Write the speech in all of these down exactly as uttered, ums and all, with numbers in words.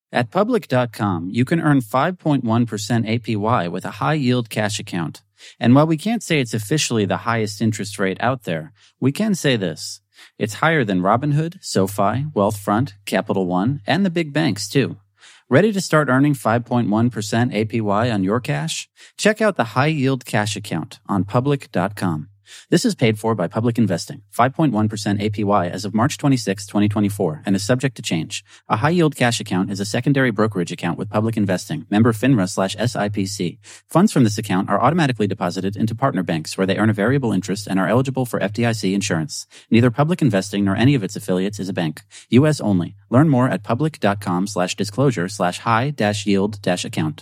At Public dot com, you can earn five point one percent A P Y with a high-yield cash account. And while we can't say it's officially the highest interest rate out there, we can say this. It's higher than Robinhood, SoFi, Wealthfront, Capital One, and the big banks, too. Ready to start earning five point one percent A P Y on your cash? Check out the high-yield cash account on Public dot com. This is paid for by Public Investing, five point one percent A P Y as of March twenty-sixth, twenty twenty-four, and is subject to change. A high-yield cash account is a secondary brokerage account with Public Investing, member FINRA slash S I P C. Funds from this account are automatically deposited into partner banks where they earn a variable interest and are eligible for F D I C insurance. Neither Public Investing nor any of its affiliates is a bank. U S only. Learn more at Public dot com slash disclosure slash high dash yield dash account.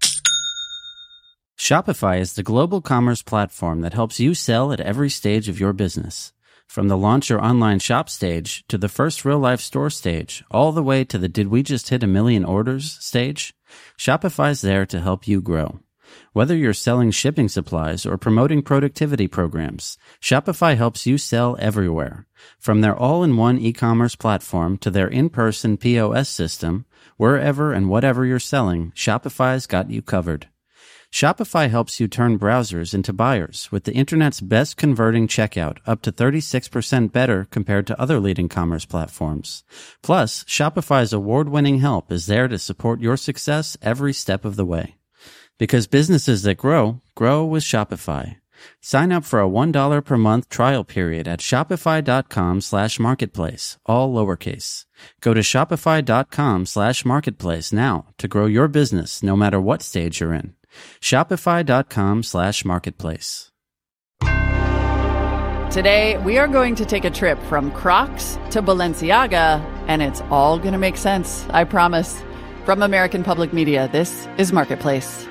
Shopify is the global commerce platform that helps you sell at every stage of your business. From the launch your online shop stage to the first real-life store stage, all the way to the did we just hit a million orders stage, Shopify's there to help you grow. Whether you're selling shipping supplies or promoting productivity programs, Shopify helps you sell everywhere. From their all-in-one e-commerce platform to their in-person P O S system, wherever and whatever you're selling, Shopify's got you covered. Shopify helps you turn browsers into buyers with the internet's best converting checkout, up to thirty-six percent better compared to other leading commerce platforms. Plus, Shopify's award-winning help is there to support your success every step of the way. Because businesses that grow, grow with Shopify. Sign up for a one dollar per month trial period at shopify.com slash marketplace, all lowercase. Go to shopify.com slash marketplace now to grow your business no matter what stage you're in. Shopify.com slash marketplace. Today, we are going to take a trip from Crocs to Balenciaga, and it's all going to make sense, I promise. From American Public Media, this is Marketplace.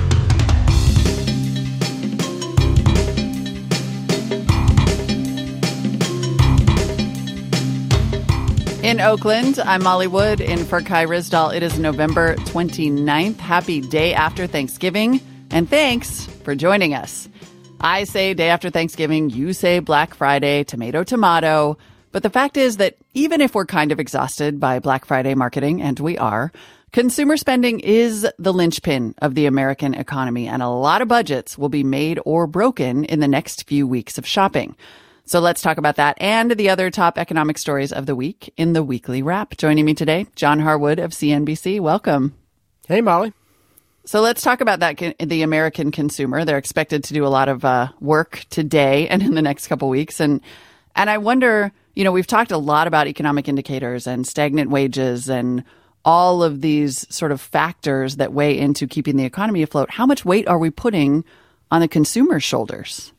In Oakland, I'm Molly Wood in for Kai Ryssdal. It is November twenty-ninth. Happy day after Thanksgiving, and thanks for joining us. I say day after Thanksgiving, you say Black Friday, tomato, tomato. But the fact is that even if we're kind of exhausted by Black Friday marketing, and we are, consumer spending is the linchpin of the American economy, and a lot of budgets will be made or broken in the next few weeks of shopping. So let's talk about that and the other top economic stories of the week in the Weekly Wrap. Joining me today, John Harwood of C N B C. Welcome. Hey, Molly. So let's talk about that, the American consumer. They're expected to do a lot of uh, work today and in the next couple weeks. And and I wonder, you know, we've talked a lot about economic indicators and stagnant wages and all of these sort of factors that weigh into keeping the economy afloat. How much weight are we putting on the consumer's shoulders?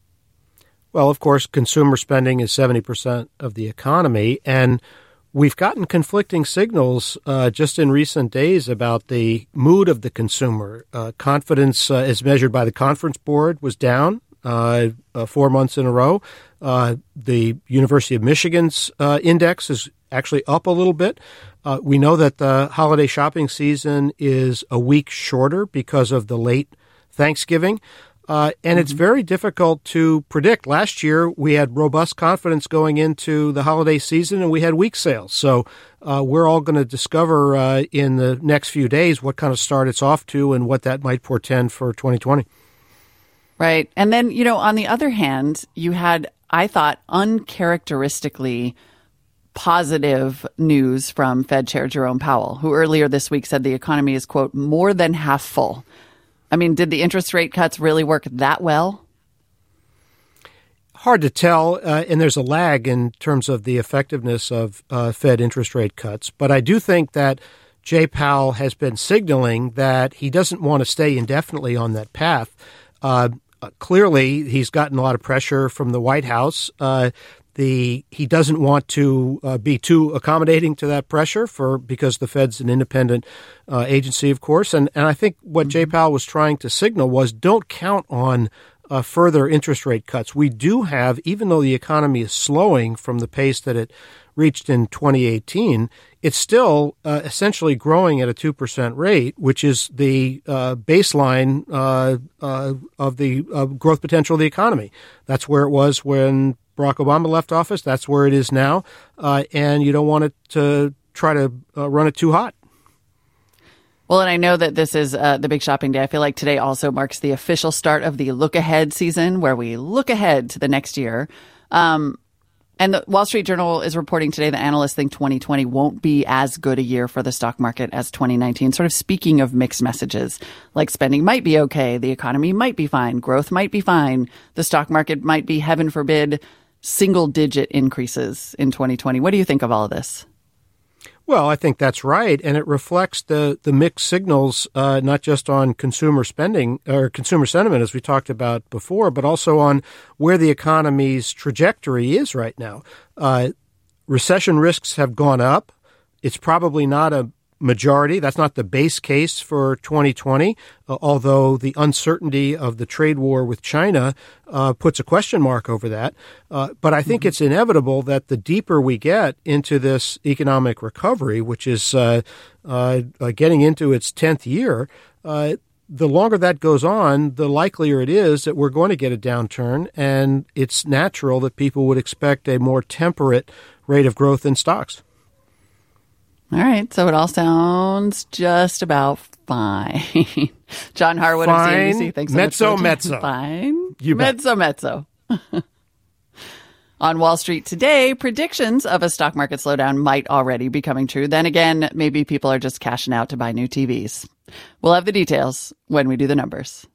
Well, of course, consumer spending is seventy percent of the economy, and we've gotten conflicting signals uh, just in recent days about the mood of the consumer. Uh, confidence, uh, as measured by the Conference Board, was down uh, uh, four months in a row. Uh, the University of Michigan's uh, index is actually up a little bit. Uh, we know that the holiday shopping season is a week shorter because of the late Thanksgiving. Uh, and mm-hmm. It's very difficult to predict. Last year, we had robust confidence going into the holiday season, and we had weak sales. So uh, we're all going to discover uh, in the next few days what kind of start it's off to and what that might portend for twenty twenty. Right. And then, you know, on the other hand, you had, I thought, uncharacteristically positive news from Fed Chair Jerome Powell, who earlier this week said the economy is, quote, more than half full. I mean, did the interest rate cuts really work that well? Hard to tell, uh, and there's a lag in terms of the effectiveness of uh, Fed interest rate cuts. But I do think that Jay Powell has been signaling that he doesn't want to stay indefinitely on that path. Uh, uh, clearly, he's gotten a lot of pressure from the White House. Uh, The he doesn't want to uh, be too accommodating to that pressure for because the Fed's an independent uh, agency, of course. And and I think what mm-hmm. Jay Powell was trying to signal was don't count on uh, further interest rate cuts. We do have, even though the economy is slowing from the pace that it reached in twenty eighteen, it's still uh, essentially growing at a two percent rate, which is the uh, baseline uh, uh, of the uh, growth potential of the economy. That's where it was when Barack Obama left office. That's where it is now. Uh, and you don't want it to try to uh, run it too hot. Well, and I know that this is uh, the big shopping day. I feel like today also marks the official start of the look ahead season, where we look ahead to the next year. Um, and the Wall Street Journal is reporting today that analysts think twenty twenty won't be as good a year for the stock market as twenty nineteen, sort of speaking of mixed messages, like spending might be okay, the economy might be fine, growth might be fine, the stock market might be, heaven forbid, single-digit increases in twenty twenty. What do you think of all of this? Well, I think that's right, and it reflects the, the mixed signals, uh, not just on consumer spending or consumer sentiment, as we talked about before, but also on where the economy's trajectory is right now. Uh, recession risks have gone up. It's probably not a majority. That's not the base case for twenty twenty, uh, although the uncertainty of the trade war with China uh, puts a question mark over that. Uh, but I think mm-hmm. it's inevitable that the deeper we get into this economic recovery, which is uh, uh, uh, getting into its tenth year, uh, the longer that goes on, the likelier it is that we're going to get a downturn, and it's natural that people would expect a more temperate rate of growth in stocks. All right, so it all sounds just about fine. John Harwood fine. of C N B C, thanks so mezzo, much. Mezzo, Fine. You bet. Mezzo, mezzo. On Wall Street today, predictions of a stock market slowdown might already be coming true. Then again, maybe people are just cashing out to buy new T Vs. We'll have the details when we do the numbers.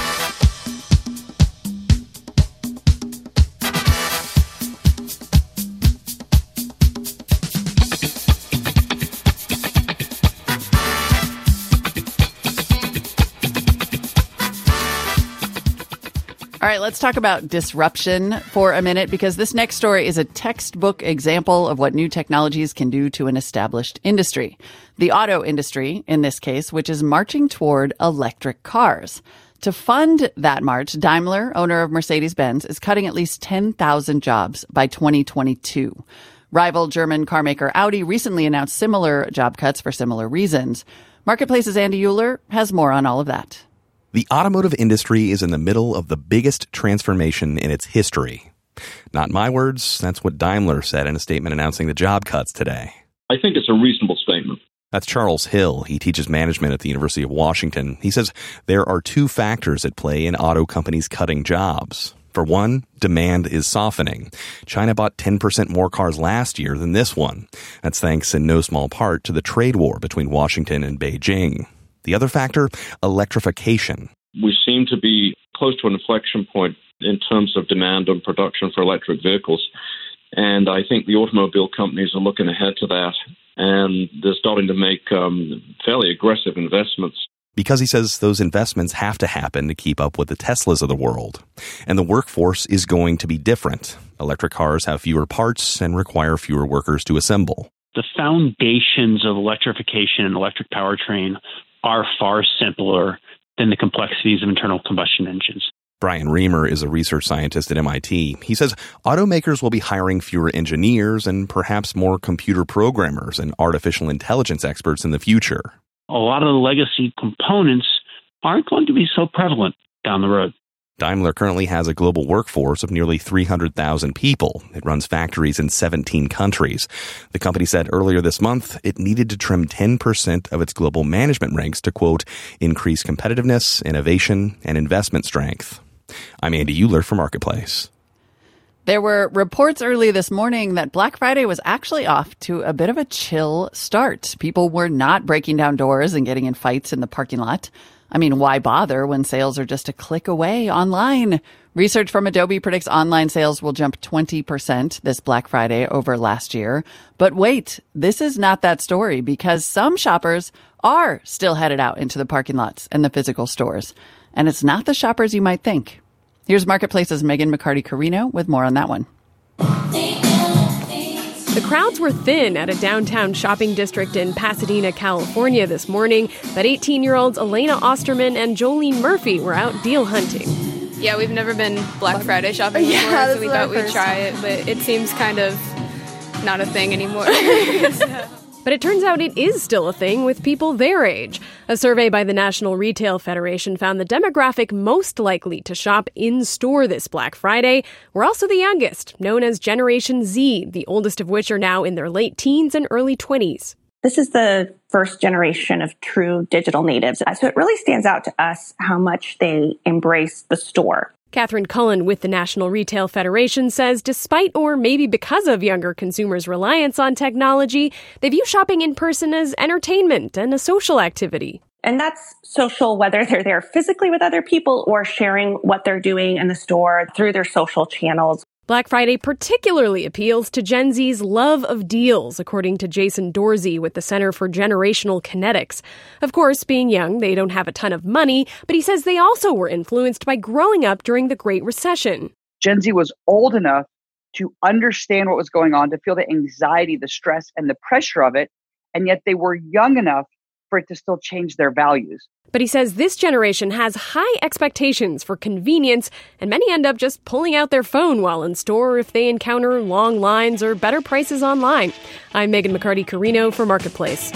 All right, let's talk about disruption for a minute, because this next story is a textbook example of what new technologies can do to an established industry. The auto industry, in this case, which is marching toward electric cars. To fund that march, Daimler, owner of Mercedes-Benz, is cutting at least ten thousand jobs by twenty twenty-two. Rival German carmaker Audi recently announced similar job cuts for similar reasons. Marketplace's Andy Euler has more on all of that. The automotive industry is in the middle of the biggest transformation in its history. Not my words, that's what Daimler said in a statement announcing the job cuts today. I think it's a reasonable statement. That's Charles Hill. He teaches management at the University of Washington. He says there are two factors at play in auto companies cutting jobs. For one, demand is softening. China bought ten percent more cars last year than this one. That's thanks in no small part to the trade war between Washington and Beijing. The other factor, electrification. We seem to be close to an inflection point in terms of demand and production for electric vehicles. And I think the automobile companies are looking ahead to that, and they're starting to make um, fairly aggressive investments. Because he says those investments have to happen to keep up with the Teslas of the world. And the workforce is going to be different. Electric cars have fewer parts and require fewer workers to assemble. The foundations of electrification and electric powertrain are far simpler than the complexities of internal combustion engines. Brian Reamer is a research scientist at M I T. He says automakers will be hiring fewer engineers and perhaps more computer programmers and artificial intelligence experts in the future. A lot of the legacy components aren't going to be so prevalent down the road. Daimler currently has a global workforce of nearly three hundred thousand people. It runs factories in seventeen countries. The company said earlier this month it needed to trim ten percent of its global management ranks to, quote, increase competitiveness, innovation, and investment strength. I'm Andy Euler for Marketplace. There were reports early this morning that Black Friday was actually off to a bit of a chill start. People were not breaking down doors and getting in fights in the parking lot. I mean, why bother when sales are just a click away online? Research from Adobe predicts online sales will jump twenty percent this Black Friday over last year. But wait, this is not that story, because some shoppers are still headed out into the parking lots and the physical stores. And it's not the shoppers you might think. Here's Marketplace's Megan McCarty-Carino with more on that one. The crowds were thin at a downtown shopping district in Pasadena, California this morning, but eighteen-year-olds Elena Osterman and Jolene Murphy were out deal hunting. Yeah, we've never been Black Friday shopping before, yeah, so we thought we'd try it, but it seems kind of not a thing anymore. But it turns out it is still a thing with people their age. A survey by the National Retail Federation found the demographic most likely to shop in-store this Black Friday were also the youngest, known as Generation Z, the oldest of which are now in their late teens and early twenties. This is the first generation of true digital natives. So it really stands out to us how much they embrace the store. Catherine Cullen with the National Retail Federation says despite or maybe because of younger consumers' reliance on technology, they view shopping in person as entertainment and a social activity. And that's social, whether they're there physically with other people or sharing what they're doing in the store through their social channels. Black Friday particularly appeals to Gen Z's love of deals, according to Jason Dorsey with the Center for Generational Kinetics. Of course, being young, they don't have a ton of money, but he says they also were influenced by growing up during the Great Recession. Gen Z was old enough to understand what was going on, to feel the anxiety, the stress, and the pressure of it, and yet they were young enough for it to still change their values. But he says this generation has high expectations for convenience, and many end up just pulling out their phone while in store if they encounter long lines or better prices online. I'm Megan McCarty-Carino for Marketplace.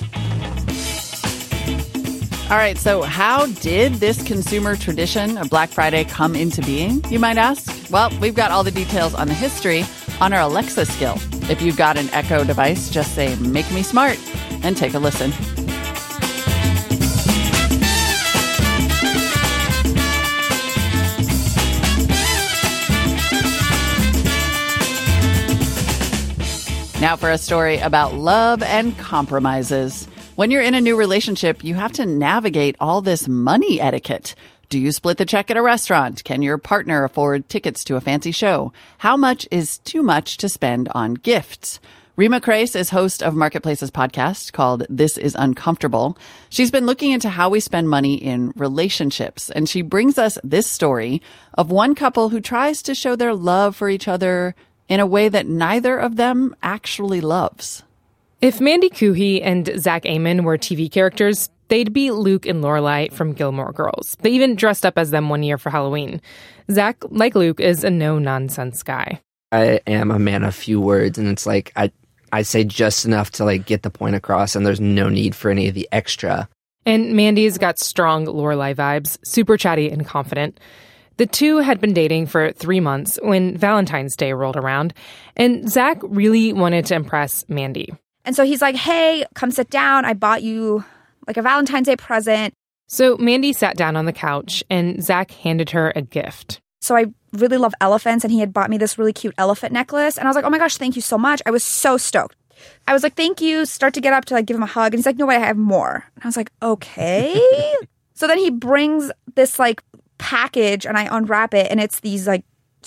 All right, so how did this consumer tradition of Black Friday come into being, you might ask? Well, we've got all the details on the history on our Alexa skill. If you've got an Echo device, just say, "Make me smart," and take a listen. Now for a story about love and compromises. When you're in a new relationship, you have to navigate all this money etiquette. Do you split the check at a restaurant? Can your partner afford tickets to a fancy show? How much is too much to spend on gifts? Rima Kreis is host of Marketplace's podcast called This is Uncomfortable. She's been looking into how we spend money in relationships, and she brings us this story of one couple who tries to show their love for each other in a way that neither of them actually loves. If Mandy Coohey and Zach Amon were T V characters, they'd be Luke and Lorelai from Gilmore Girls. They even dressed up as them one year for Halloween. Zach, like Luke, is a no-nonsense guy. I am a man of few words, and it's like I I say just enough to like get the point across, and there's no need for any of the extra. And Mandy's got strong Lorelai vibes, super chatty and confident. The two had been dating for three months when Valentine's Day rolled around, and Zach really wanted to impress Mandy. And so he's like, "Hey, come sit down. I bought you like a Valentine's Day present." So Mandy sat down on the couch, and Zach handed her a gift. So I really love elephants, and he had bought me this really cute elephant necklace. And I was like, "Oh my gosh, thank you so much." I was so stoked. I was like, "Thank you." Start to get up to like give him a hug. And he's like, "No, wait, I have more." And I was like, "Okay." So then he brings this like package, and I unwrap it, and it's these like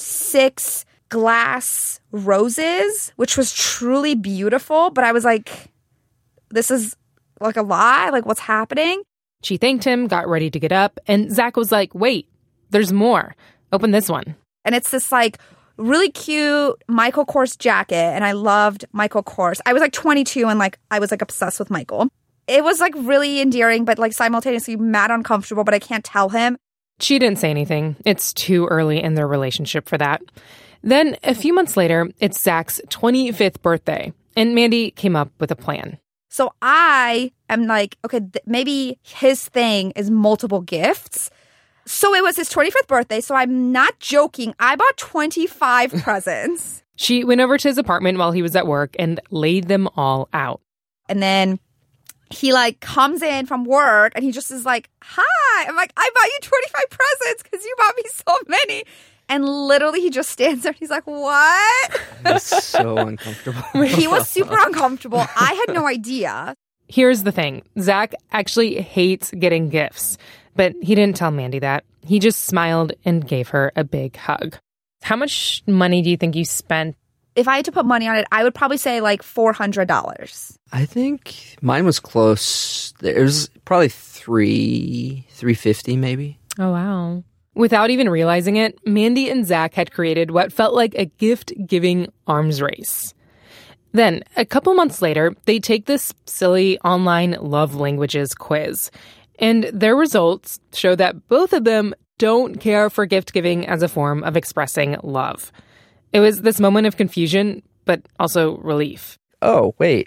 six glass roses, which was truly beautiful. But I was like, this is like a lie? Like, what's happening? She thanked him, got ready to get up, and Zach was like, "Wait, there's more. Open this one." And it's this like really cute Michael Kors jacket, and I loved Michael Kors. I was like twenty-two, and like I was like obsessed with Michael. It was like really endearing, but like simultaneously mad uncomfortable, but I can't tell him. She didn't say anything. It's too early in their relationship for that. Then, a few months later, it's Zach's twenty-fifth birthday, and Mandy came up with a plan. So I am like, okay, th- maybe his thing is multiple gifts. So it was his twenty-fifth birthday, so I'm not joking. I bought twenty-five presents. She went over to his apartment while he was at work and laid them all out. And then he like comes in from work and he just is like, "Hi." I'm like, "I bought you twenty-five presents because you bought me so many." And literally he just stands there and he's like, "What?" That's so uncomfortable. He was super uncomfortable. I had no idea. Here's the thing. Zach actually hates getting gifts, but he didn't tell Mandy that. He just smiled and gave her a big hug. How much money do you think you spent? If I had to put money on it, I would probably say like four hundred dollars. I think mine was close. It was probably three, three fifty maybe. Oh, wow. Without even realizing it, Mandy and Zach had created what felt like a gift-giving arms race. Then, a couple months later, they take this silly online love languages quiz. And their results show that both of them don't care for gift-giving as a form of expressing love. It was this moment of confusion, but also relief. Oh, wait.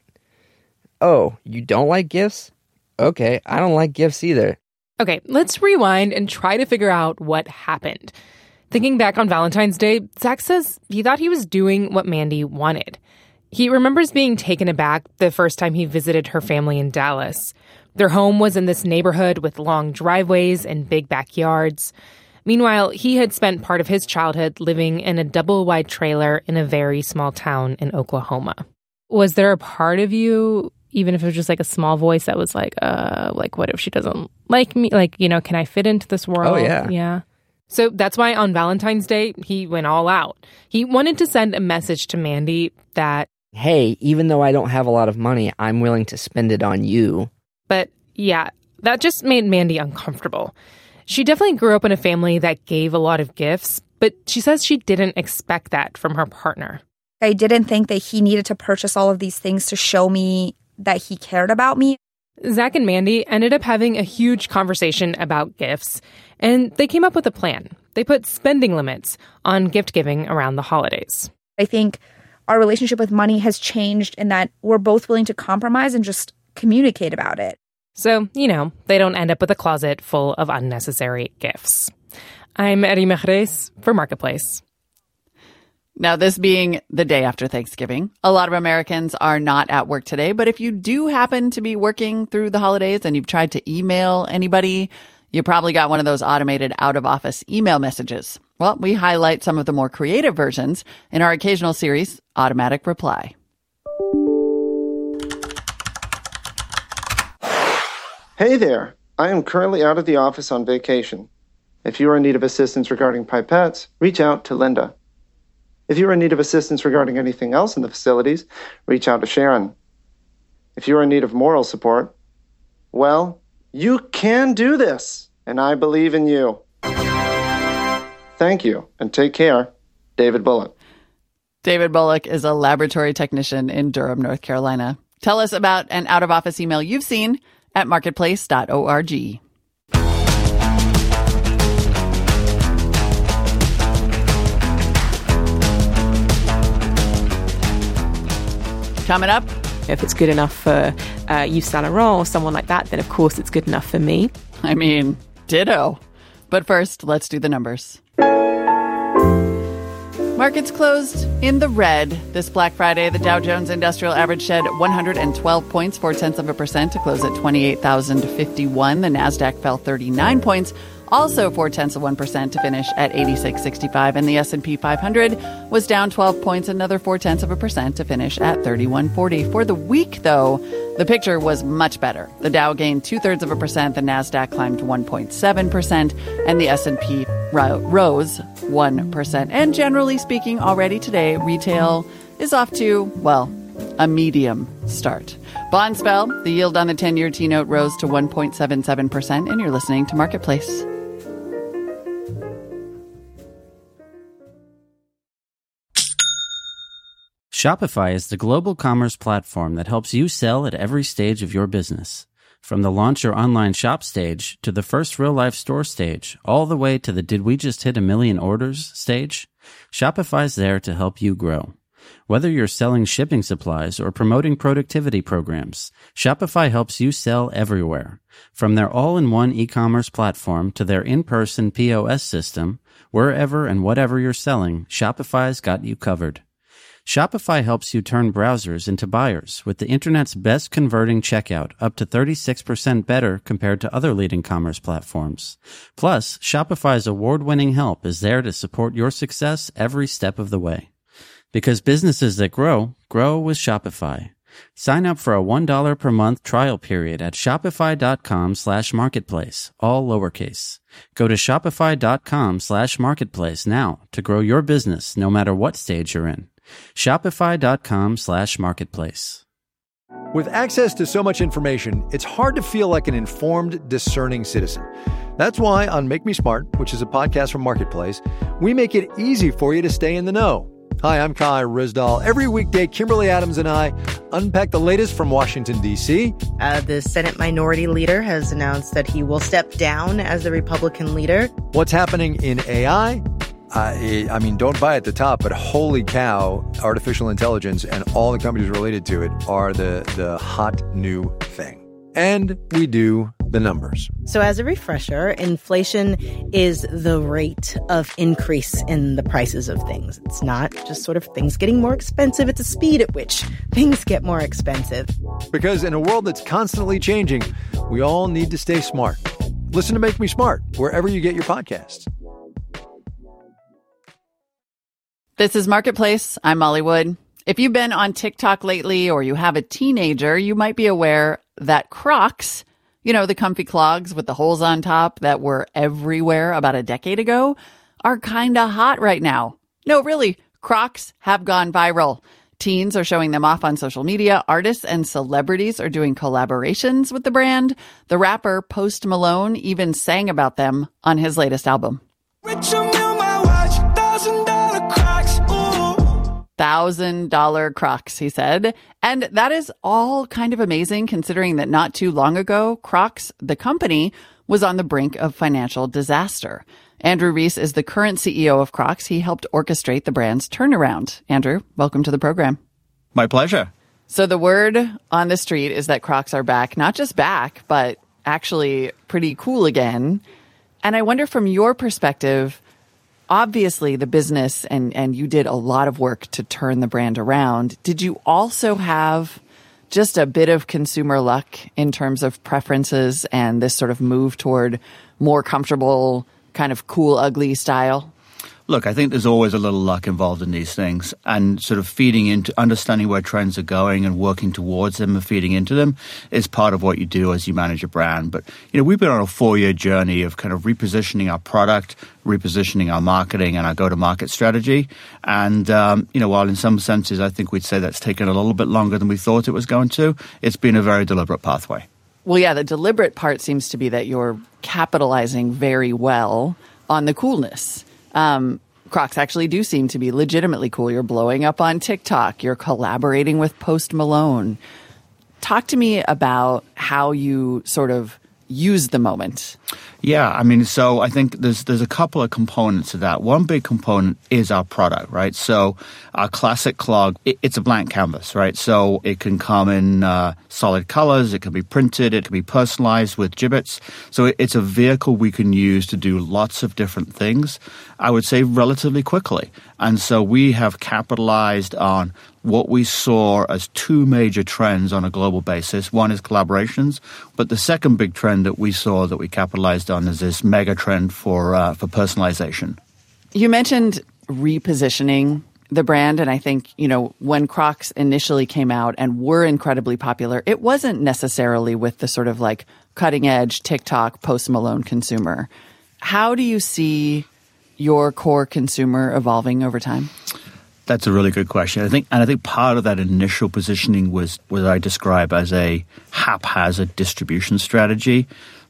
Oh, you don't like gifts? Okay, I don't like gifts either. Okay, let's rewind and try to figure out what happened. Thinking back on Valentine's Day, Zach says he thought he was doing what Mandy wanted. He remembers being taken aback the first time he visited her family in Dallas. Their home was in this neighborhood with long driveways and big backyards. Meanwhile, he had spent part of his childhood living in a double-wide trailer in a very small town in Oklahoma. Was there a part of you, even if it was just like a small voice, that was like, uh, like, what if she doesn't like me? Like, you know, can I fit into this world? Oh, yeah. Yeah. So that's why on Valentine's Day, he went all out. He wanted to send a message to Mandy that, hey, even though I don't have a lot of money, I'm willing to spend it on you. But yeah, that just made Mandy uncomfortable. She definitely grew up in a family that gave a lot of gifts, but she says she didn't expect that from her partner. I didn't think that he needed to purchase all of these things to show me that he cared about me. Zach and Mandy ended up having a huge conversation about gifts, and they came up with a plan. They put spending limits on gift giving around the holidays. I think our relationship with money has changed in that we're both willing to compromise and just communicate about it. So, you know, they don't end up with a closet full of unnecessary gifts. I'm Eri Mejres for Marketplace. Now, this being the day after Thanksgiving, a lot of Americans are not at work today. But if you do happen to be working through the holidays and you've tried to email anybody, you probably got one of those automated out-of-office email messages. Well, we highlight some of the more creative versions in our occasional series, Automatic Reply. Hey there. I am currently out of the office on vacation. If you are in need of assistance regarding pipettes, reach out to Linda. If you are in need of assistance regarding anything else in the facilities, reach out to Sharon. If you are in need of moral support, well, you can do this, and I believe in you. Thank you, and take care. David Bullock. David Bullock is a laboratory technician in Durham, North Carolina. Tell us about an out-of-office email you've seen at marketplace dot org. Coming up, if it's good enough for uh, Yves Saint Laurent or someone like that, then of course it's good enough for me. I mean, ditto. But first, let's do the numbers. Markets closed in the red this Black Friday. The Dow Jones Industrial Average shed one hundred twelve points, four tenths of a percent, to close at twenty-eight thousand fifty-one. The Nasdaq fell thirty-nine points, also four tenths of one percent, to finish at eighty-six sixty-five. And the S and P five hundred was down twelve points, another four tenths of a percent, to finish at thirty-one forty. For the week, though, the picture was much better. The Dow gained two thirds of a percent, the Nasdaq climbed one point seven percent, and the S and P ro- rose one percent. And generally speaking, already today, retail is off to, well, a medium start. Bond spell, the yield on the ten-year T-note rose to one point seven seven percent, and you're listening to Marketplace. Shopify is the global commerce platform that helps you sell at every stage of your business. From the launch your online shop stage to the first real-life store stage, all the way to the did we just hit a million orders stage, Shopify's there to help you grow. Whether you're selling shipping supplies or promoting productivity programs, Shopify helps you sell everywhere. From their all-in-one e-commerce platform to their in-person P O S system, wherever and whatever you're selling, Shopify's got you covered. Shopify helps you turn browsers into buyers with the internet's best converting checkout, up to thirty-six percent better compared to other leading commerce platforms. Plus, Shopify's award-winning help is there to support your success every step of the way. Because businesses that grow, grow with Shopify. Sign up for a one dollar per month trial period at shopify.com slash marketplace, all lowercase. Go to shopify.com slash marketplace now to grow your business no matter what stage you're in. Shopify.com slash marketplace. With access to so much information, it's hard to feel like an informed, discerning citizen. That's why on Make Me Smart, which is a podcast from Marketplace, we make it easy for you to stay in the know. Hi, I'm Kai Rizdal. Every weekday, Kimberly Adams and I unpack the latest from Washington, D C. Uh, the Senate Minority Leader has announced that he will step down as the Republican leader. What's happening in A I? Uh, I mean, don't buy at the top, but holy cow, artificial intelligence and all the companies related to it are the, the hot new thing. And we do the numbers. So as a refresher, inflation is the rate of increase in the prices of things. It's not just sort of things getting more expensive. It's a speed at which things get more expensive. Because in a world that's constantly changing, we all need to stay smart. Listen to Make Me Smart wherever you get your podcasts. This is Marketplace. I'm Molly Wood. If you've been on TikTok lately or you have a teenager, you might be aware that Crocs, you know, the comfy clogs with the holes on top that were everywhere about a decade ago, are kind of hot right now. No, really, Crocs have gone viral. Teens are showing them off on social media. Artists and celebrities are doing collaborations with the brand. The rapper Post Malone even sang about them on his latest album. Thousand dollar Crocs, he said. And that is all kind of amazing considering that not too long ago, Crocs, the company, was on the brink of financial disaster. Andrew Reese is the current C E O of Crocs. He helped orchestrate the brand's turnaround. Andrew, welcome to the program. My pleasure. So the word on the street is that Crocs are back, not just back, but actually pretty cool again. And I wonder from your perspective, obviously, the business, and, and you did a lot of work to turn the brand around. Did you also have just a bit of consumer luck in terms of preferences and this sort of move toward more comfortable, kind of cool, ugly style? Look, I think there's always a little luck involved in these things, and sort of feeding into understanding where trends are going and working towards them and feeding into them is part of what you do as you manage a brand. But, you know, we've been on a four-year journey of kind of repositioning our product, repositioning our marketing and our go-to-market strategy. And, um, you know, while in some senses I think we'd say that's taken a little bit longer than we thought it was going to, it's been a very deliberate pathway. Well, yeah, the deliberate part seems to be that you're capitalizing very well on the coolness. Um, Crocs actually do seem to be legitimately cool. You're blowing up on TikTok. You're collaborating with Post Malone. Talk to me about how you sort of use the moment. Yeah, I mean, so I think there's there's a couple of components to that. One big component is our product, right? So our classic clog, it, it's a blank canvas, right? So it can come in uh, solid colors, it can be printed, it can be personalized with gibbets. So it, it's a vehicle we can use to do lots of different things, I would say relatively quickly. And so we have capitalized on what we saw as two major trends on a global basis. One is collaborations, but the second big trend that we saw that we capitalized on is this mega trend for uh, for personalization. You mentioned repositioning the brand, and I think, you know, when Crocs initially came out and were incredibly popular, it wasn't necessarily with the sort of like cutting edge TikTok Post Malone consumer. How do you see your core consumer evolving over time? That's a really good question. I think, and I think part of that initial positioning was what I describe as a haphazard distribution strategy.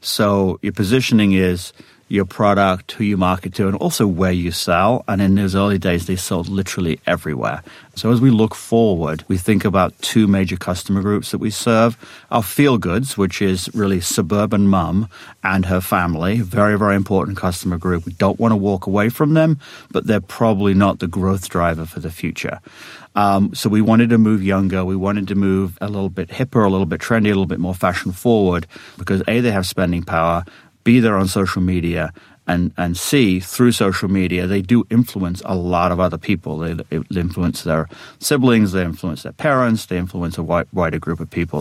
So your positioning is your product, who you market to, and also where you sell. And in those early days, they sold literally everywhere. So as we look forward, we think about two major customer groups that we serve. Our feel goods, which is really suburban mom and her family, very, very important customer group. We don't want to walk away from them, but they're probably not the growth driver for the future. Um, so we wanted to move younger. We wanted to move a little bit hipper, a little bit trendy, a little bit more fashion forward because A, they have spending power, B, they're on social media, and, and C, through social media, they do influence a lot of other people. They, they influence their siblings, they influence their parents, they influence a wide, wider group of people.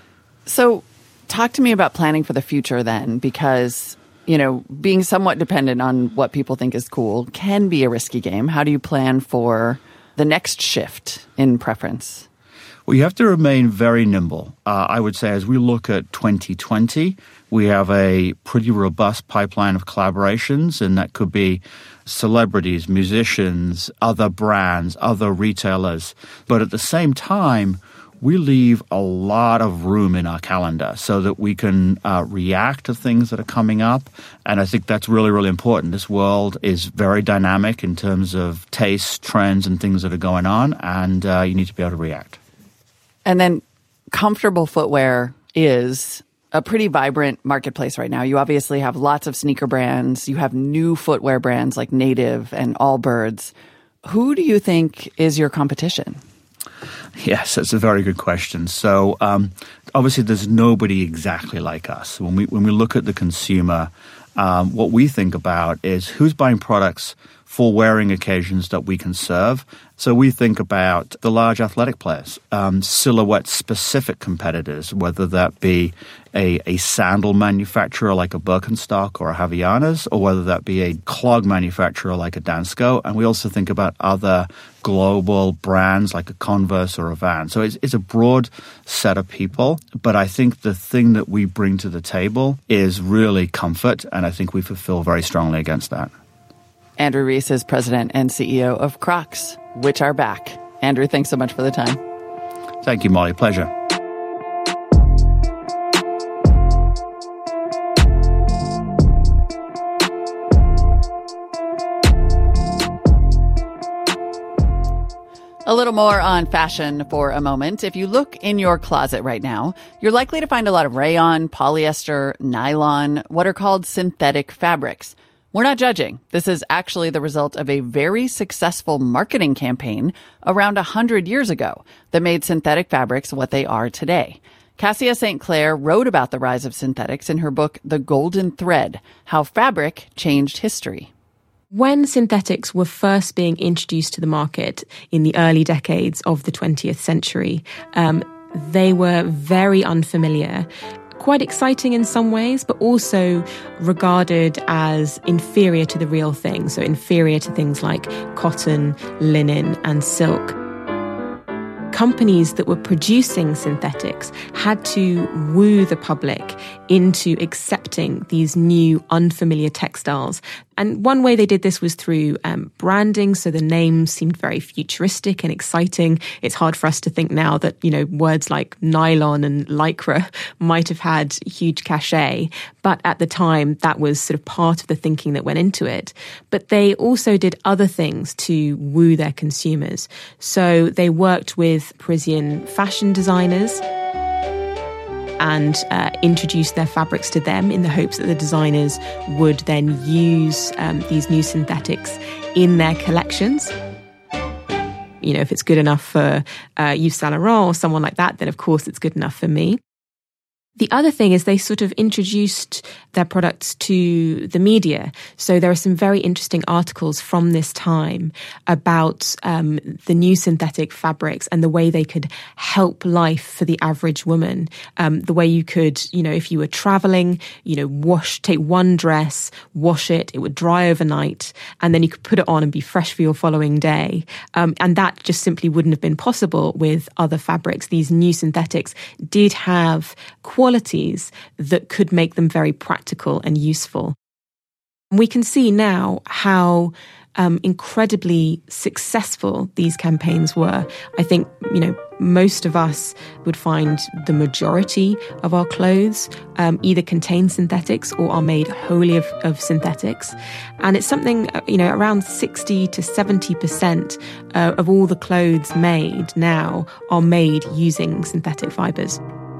So talk to me about planning for the future then, because, you know, being somewhat dependent on what people think is cool can be a risky game. How do you plan for the next shift in preference? Well, you have to remain very nimble. Uh, I would say as we look at twenty twenty, we have a pretty robust pipeline of collaborations, and that could be celebrities, musicians, other brands, other retailers. But at the same time, we leave a lot of room in our calendar so that we can uh, react to things that are coming up. And I think that's really, really important. This world is very dynamic in terms of tastes, trends, and things that are going on, and uh, you need to be able to react. And then comfortable footwear is a pretty vibrant marketplace right now. You obviously have lots of sneaker brands. You have new footwear brands like Native and Allbirds. Who do you think is your competition? Yes, that's a very good question. So um, obviously there's nobody exactly like us. When we when we look at the consumer, um, what we think about is who's buying products for wearing occasions that we can serve. So we think about the large athletic players, um, silhouette-specific competitors, whether that be a, a sandal manufacturer like a Birkenstock or a Havaianas, or whether that be a clog manufacturer like a Dansko. And we also think about other global brands like a Converse or a Vans. So it's, it's a broad set of people. But I think the thing that we bring to the table is really comfort, and I think we fulfill very strongly against that. Andrew Rees is president and C E O of Crocs, which are back. Andrew, thanks so much for the time. Thank you, Molly. Pleasure. A little more on fashion for a moment. If you look in your closet right now, you're likely to find a lot of rayon, polyester, nylon, what are called synthetic fabrics. We're not judging. This is actually the result of a very successful marketing campaign around one hundred years ago that made synthetic fabrics what they are today. Cassia Saint Clair wrote about the rise of synthetics in her book, The Golden Thread, How Fabric Changed History. When synthetics were first being introduced to the market in the early decades of the twentieth century, um, they were very unfamiliar. Quite exciting in some ways, but also regarded as inferior to the real thing. So inferior to things like cotton, linen, and silk. Companies that were producing synthetics had to woo the public into accepting these new unfamiliar textiles. And one way they did this was through um, branding. So the names seemed very futuristic and exciting. It's hard for us to think now that, you know, words like nylon and lycra might have had huge cachet. But at the time, that was sort of part of the thinking that went into it. But they also did other things to woo their consumers. So they worked with Parisian fashion designers and uh, introduced their fabrics to them in the hopes that the designers would then use um, these new synthetics in their collections. You know, if it's good enough for uh, Yves Saint Laurent or someone like that, then of course it's good enough for me. The other thing is they sort of introduced their products to the media. So there are some very interesting articles from this time about um, the new synthetic fabrics and the way they could help life for the average woman. Um, the way you could, you know, if you were traveling, you know, wash, take one dress, wash it, it would dry overnight, and then you could put it on and be fresh for your following day. Um, and that just simply wouldn't have been possible with other fabrics. These new synthetics did have qualities that could make them very practical and useful. We can see now how um, incredibly successful these campaigns were. I think, you know, most of us would find the majority of our clothes um, either contain synthetics or are made wholly of, of synthetics. And it's something, you know, around sixty to seventy percent uh, of all the clothes made now are made using synthetic fibers.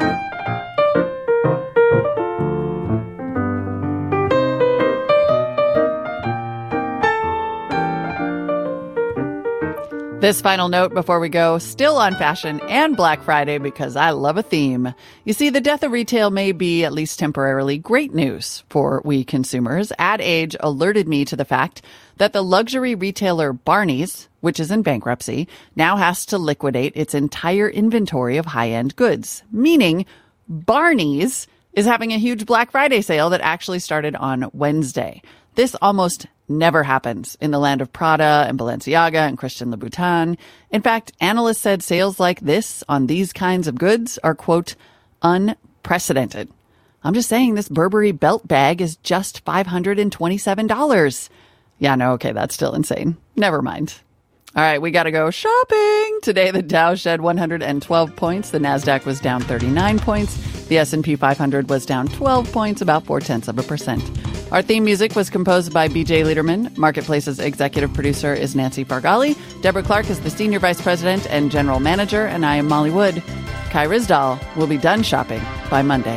This final note before we go, still on fashion and Black Friday because I love a theme. You see, the death of retail may be, at least temporarily, great news for we consumers. Ad Age alerted me to the fact that the luxury retailer Barney's, which is in bankruptcy, now has to liquidate its entire inventory of high-end goods, meaning Barney's is having a huge Black Friday sale that actually started on Wednesday. This almost never happens in the land of Prada and Balenciaga and Christian Louboutin. In fact, analysts said sales like this on these kinds of goods are, quote, unprecedented. I'm just saying this Burberry belt bag is just five hundred twenty-seven dollars. Yeah, no, okay, that's still insane. Never mind. All right, we got to go shopping. Today, the Dow shed one hundred twelve points. The NASDAQ was down thirty-nine points. The S and P five hundred was down twelve points, about four-tenths of a percent. Our theme music was composed by B J Liederman. Marketplace's executive producer is Nancy Fargali. Deborah Clark is the senior vice president and general manager, and I am Molly Wood. Kai Ryssdal will be done shopping by Monday.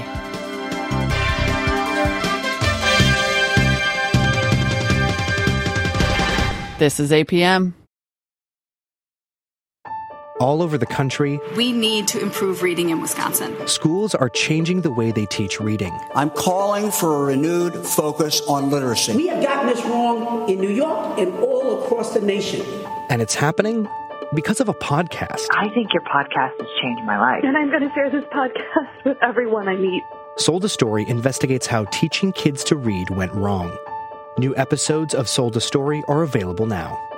This is A P M. all over the country, we need to improve reading in Wisconsin. Schools are changing the way they teach reading. I'm calling for a renewed focus on literacy. We have gotten this wrong in New York and all across the nation. And it's happening because of a podcast. I think your podcast has changed my life. And I'm going to share this podcast with everyone I meet. Sold a Story investigates how teaching kids to read went wrong. New episodes of Sold a Story are available now.